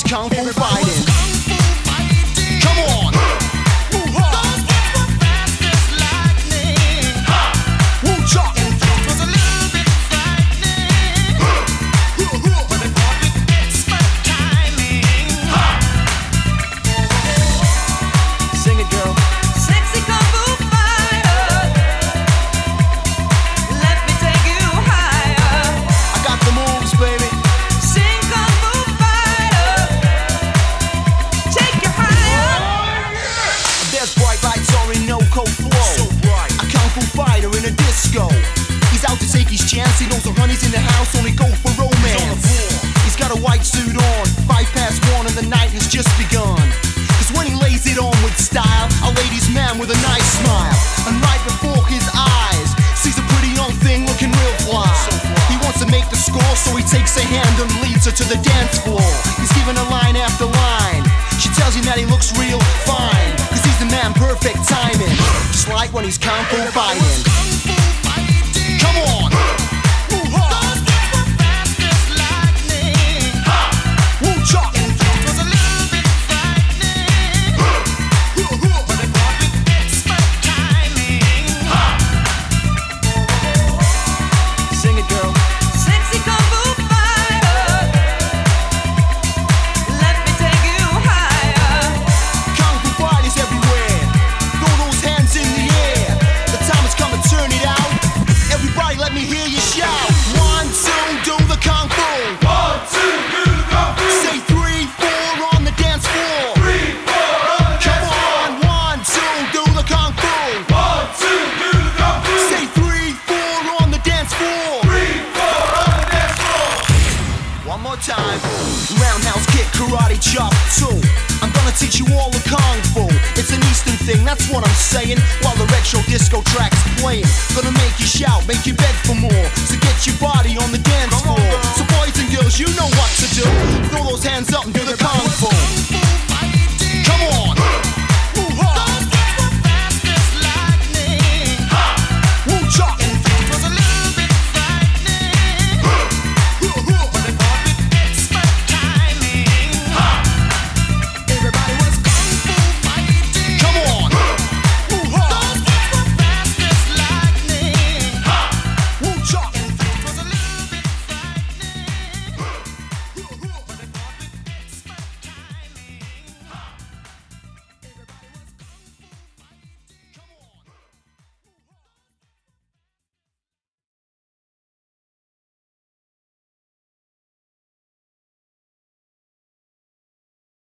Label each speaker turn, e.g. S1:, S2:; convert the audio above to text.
S1: kung fu fighting. Come on. Woo-cha. Sing it, girl.
S2: Sexy kung fu fighter, let me take you higher.
S1: I got the moves, baby.
S2: Sing kung fu fighter, take you higher.
S1: There's bright lights on Orinoco flow. So bright. A kung fu fighter in a disco. He's out to take his chance. He knows the honey's in the house, only go for romance. He's got a white suit on, 1:05 and the night has just begun. Cause when he lays it on with style, a ladies' man with a nice smile. And right before his eyes, sees a pretty young thing looking real fly. He wants to make the score, so he takes her hand and leads her to the dance floor. He's giving her line after line. She tells him that he looks real fine, cause he's the man, perfect timing. Just like when he's kung fu fighting. Come on! Woo-cha! Sing it, girl.
S2: Sexy kung fu fighter, let me take you higher.
S1: Kung fu fighters everywhere. Throw those hands in the air. The time has come to turn it out. Everybody let me hear you shout. 1, 2, do the kung fu.
S3: 1, 2, do the kung fu.
S1: Say 3, 4 on the dance floor.
S3: 3, 4 on the
S1: Come
S3: dance floor.
S1: on, 1, 2, do the kung fu.
S3: 1, 2, do the kung fu.
S1: Say 3, 4 on the dance floor.
S3: 3, 4 on the dance floor.
S1: One more time. Roundhouse kick, karate chop, 2. I'm gonna teach you all the kung fu. It's an Eastern thing, that's what I'm saying. While the retro disco track's playing, gonna make you shout, make you beg for more. So get your body on the dance floor. So boys and girls, you know what to do. Throw those hands up and do the kung fu. Come on.